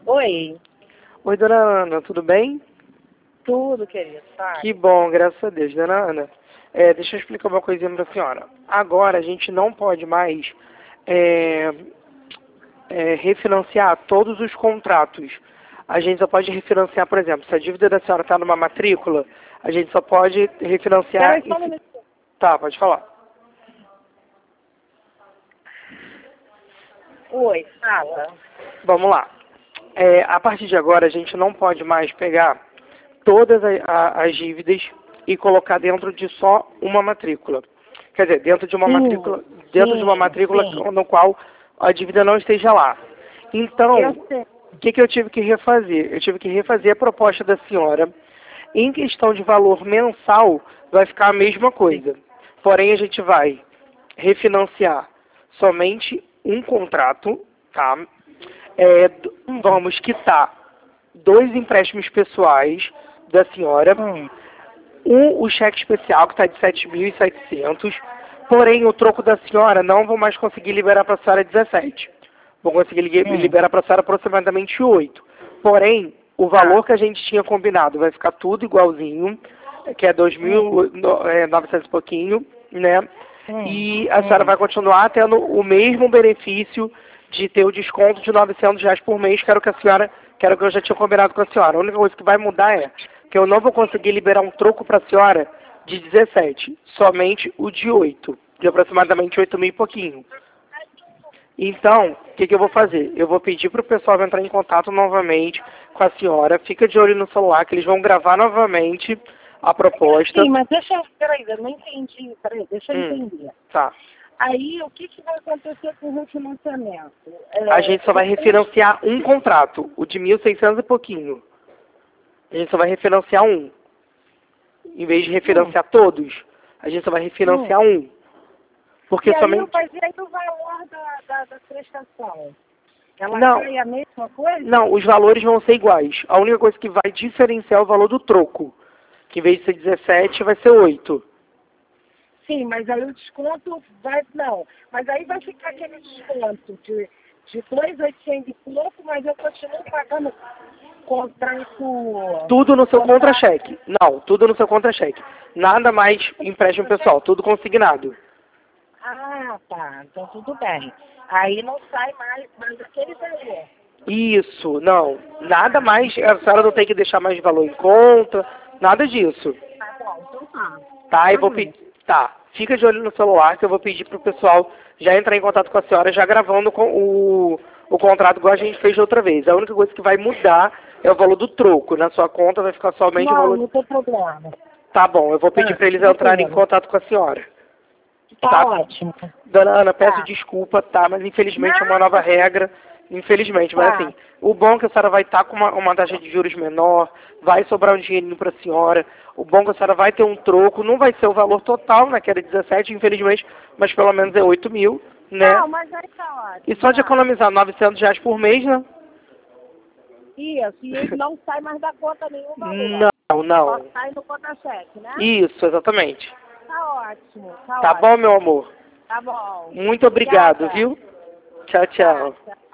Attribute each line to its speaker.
Speaker 1: Oi,
Speaker 2: Oi, dona Ana, tudo bem?
Speaker 1: tudo, querido, tá?
Speaker 2: Que bom, graças a Deus. Dona Ana, deixa eu explicar uma coisinha para a senhora. Agora a gente não pode mais é, refinanciar todos os contratos. A gente só pode refinanciar, por exemplo, se a dívida da senhora está numa matrícula, a gente só pode refinanciar...
Speaker 1: Peraí, só um minutinho.
Speaker 2: Tá, pode falar.
Speaker 1: Oi, fala.
Speaker 2: Vamos lá. A partir de agora, a gente não pode mais pegar todas as dívidas e colocar dentro de só uma matrícula. Quer dizer, dentro de uma matrícula,
Speaker 1: Sim.
Speaker 2: no qual a dívida não esteja lá. Então,
Speaker 1: Eu sei.
Speaker 2: o que eu tive que refazer? Eu tive que refazer a proposta da senhora. Em questão de valor mensal, vai ficar a mesma coisa. Porém, a gente vai refinanciar somente um contrato, tá? Vamos quitar 2 empréstimos pessoais da senhora, o cheque especial que está de 7.700, porém o troco da senhora não vou mais conseguir liberar para a senhora 17. Vou conseguir liberar para a senhora aproximadamente 8. Porém, o valor que a gente tinha combinado vai ficar tudo igualzinho, que é 2.900 e pouquinho, né? E a senhora vai continuar tendo o mesmo benefício de ter o desconto de R$ 900 por mês, que era o que eu já tinha combinado com a senhora. A única coisa que vai mudar é que eu não vou conseguir liberar um troco para a senhora de 17, somente o de 8, de aproximadamente 8.000 e pouquinho. Então, o que eu vou fazer? Eu vou pedir para o pessoal entrar em contato novamente com a senhora, fica de olho no celular, que eles vão gravar novamente a proposta.
Speaker 1: Sim, mas peraí, eu não entendi. Peraí, deixa eu entender.
Speaker 2: Tá.
Speaker 1: Aí, o que vai acontecer com o refinanciamento?
Speaker 2: A gente só vai refinanciar um contrato, o de 1.600 e pouquinho. A gente só vai refinanciar um. Em vez de refinanciar todos, a gente só vai refinanciar um. Porque
Speaker 1: E aí
Speaker 2: somente...
Speaker 1: eu fazia aí o valor da prestação. Ela
Speaker 2: Não.
Speaker 1: cai a mesma coisa?
Speaker 2: Não, os valores vão ser iguais. A única coisa que vai diferenciar é o valor do troco. Que em vez de ser 17, vai ser 8.
Speaker 1: Sim, mas aí o desconto vai... Não, mas aí vai ficar aquele desconto de 2.800 e pouco, mas eu continuo pagando contrato...
Speaker 2: Tudo no seu contra-cheque. Não, tudo no seu contra-cheque. Nada mais empréstimo pessoal, tudo consignado.
Speaker 1: Ah, tá. Então tudo bem. Aí não sai mais aquele valor.
Speaker 2: Isso, não. Nada mais, a senhora não tem que deixar mais valor em conta, nada disso.
Speaker 1: Tá bom, então tá.
Speaker 2: Tá, eu vou pedir. Tá, fica de olho no celular que eu vou pedir pro pessoal já entrar em contato com a senhora, já gravando com o contrato igual a gente fez da outra vez. A única coisa que vai mudar é o valor do troco. Na sua conta vai ficar somente o valor.
Speaker 1: Não tem problema.
Speaker 2: Tá bom, eu vou pedir para eles entrarem em contato com a senhora.
Speaker 1: Tá ótimo.
Speaker 2: Dona Ana, peço desculpa, tá? Mas infelizmente é uma nova regra. Infelizmente, mas assim, o bom é que a senhora vai estar com uma taxa de juros menor, vai sobrar um dinheirinho para a senhora, o bom é que a senhora vai ter um troco, não vai ser o valor total, né, que era 17, infelizmente, mas pelo menos é 8.000, né?
Speaker 1: Não, mas aí tá ótimo.
Speaker 2: E só de economizar R$ 900 por mês, né?
Speaker 1: Isso, e ele não sai mais da conta nenhuma.
Speaker 2: Não.
Speaker 1: Só sai no contra-cheque, né?
Speaker 2: Isso, exatamente.
Speaker 1: Tá ótimo.
Speaker 2: Tá bom, meu amor?
Speaker 1: Tá bom.
Speaker 2: Muito obrigado,
Speaker 1: Obrigada.
Speaker 2: viu? Tchau, tchau.
Speaker 1: Tá.